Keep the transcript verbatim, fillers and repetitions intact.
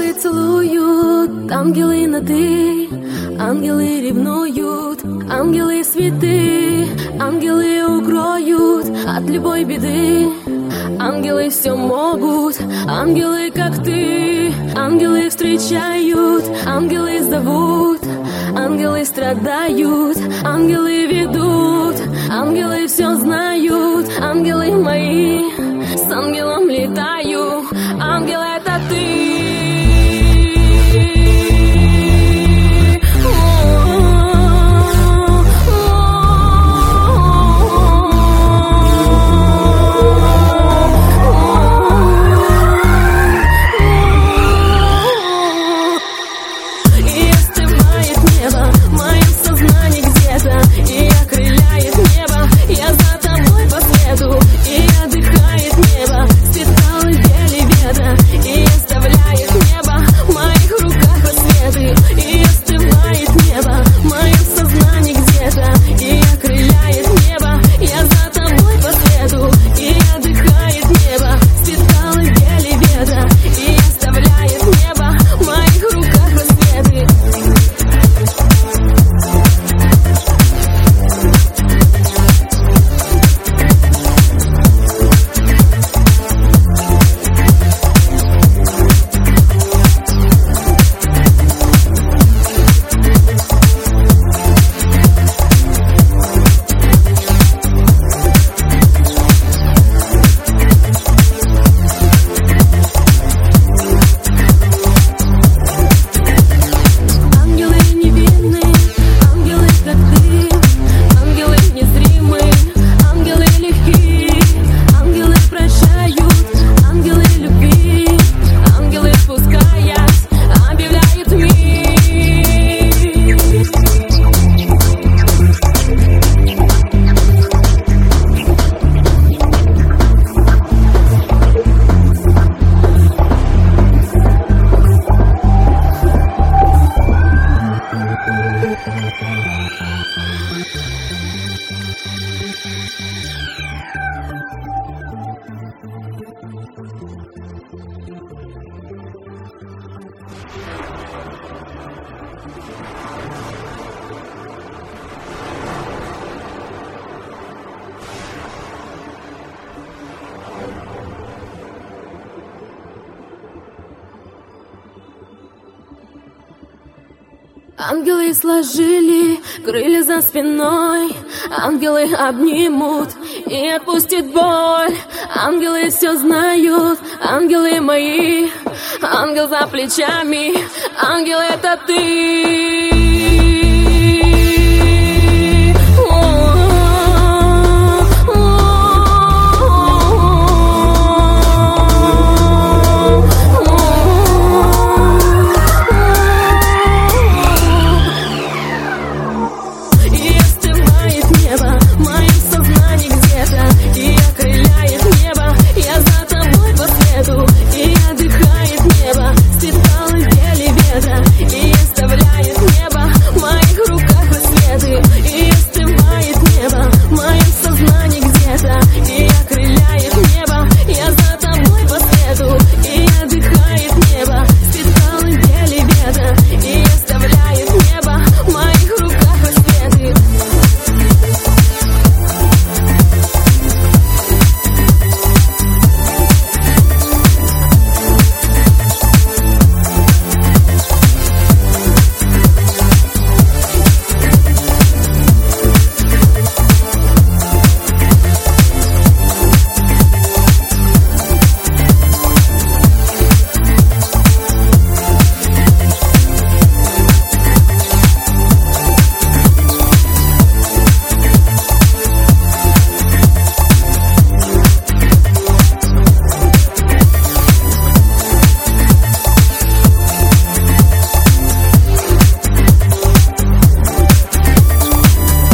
Ангелы целуют, ангелы на «ты», ангелы ревнуют, ангелы святы, ангелы укроют от любой беды. Ангелы все могут, ангелы как ты, ангелы встречают, ангелы зовут, ангелы страдают, ангелы ведут, ангелы все знают, ангелы мои, с ангелом летаю, ангел это ты. Ангелы сложили крылья за спиной, ангелы обнимут и отпустят боль. Ангелы все знают, ангелы мои, ангел за плечами, ангел это ты.